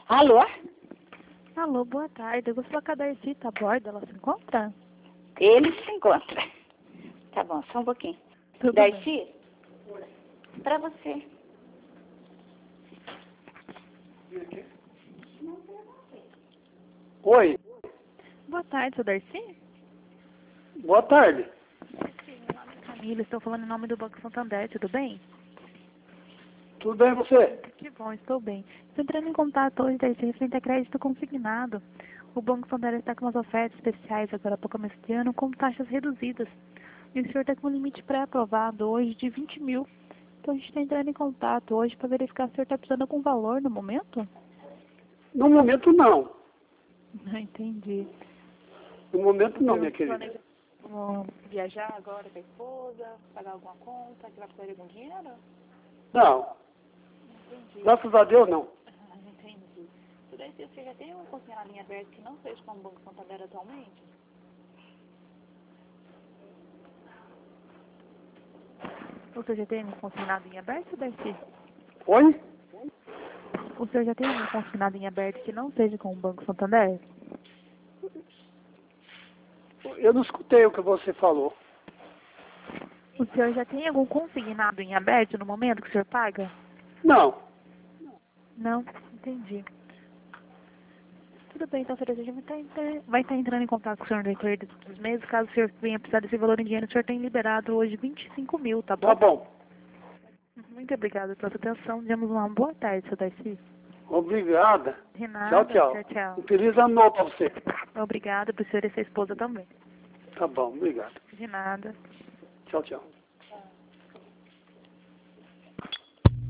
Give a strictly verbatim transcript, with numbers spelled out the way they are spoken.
Alô? Alô, boa tarde. Eu gostaria que a Darcy tá a bordo. Ela se encontra? Ele se encontra. Tá bom, só um pouquinho. Tudo Darcy? Pra você. Oi, Boa tarde, seu Darcy? boa tarde. Sim, meu nome é Camila. Estou falando em nome do Banco Santander. Tudo bem? Tudo bem você? Que bom, estou bem. Estou entrando em contato hoje, Darcy, referente a crédito consignado. O Banco Santander está com umas ofertas especiais agora para começo de ano com taxas reduzidas. E o senhor está com um limite pré-aprovado hoje de vinte mil. Então a gente está entrando em contato hoje para verificar se o senhor está precisando de algum valor no momento? No momento não. Não entendi. No momento não, minha O senhor querida. planeja, hum, viajar agora com a esposa, pagar alguma conta, que vai precisar de algum dinheiro? Não, Entendi. graças a Deus não. Ah, entendi. Tudo isso, você já tem um consignado em aberto que não seja como o Banco Santander atualmente? O senhor já tem um consignado em aberto, Darcy? Oi? O senhor já tem algum consignado em aberto que não seja com o Banco Santander? Eu não escutei o que você falou. O senhor já tem algum consignado em aberto no momento que o senhor paga? Não. Não, entendi. Tudo bem, então, senhor, a gente vai estar, entra- vai estar entrando em contato com o senhor no decorrer dos meses. Caso o senhor venha precisar desse valor em dinheiro, o senhor tem liberado hoje vinte e cinco mil, tá bom? Tá bom. Muito obrigada pela sua atenção. Demos uma boa tarde, seu Darcy. Obrigada. De Tchau, nada. tchau. Tchau, tchau. Um feliz ano novo pra você. Obrigada por senhor e sua esposa também. Tá bom, obrigado. De nada. Tchau, tchau.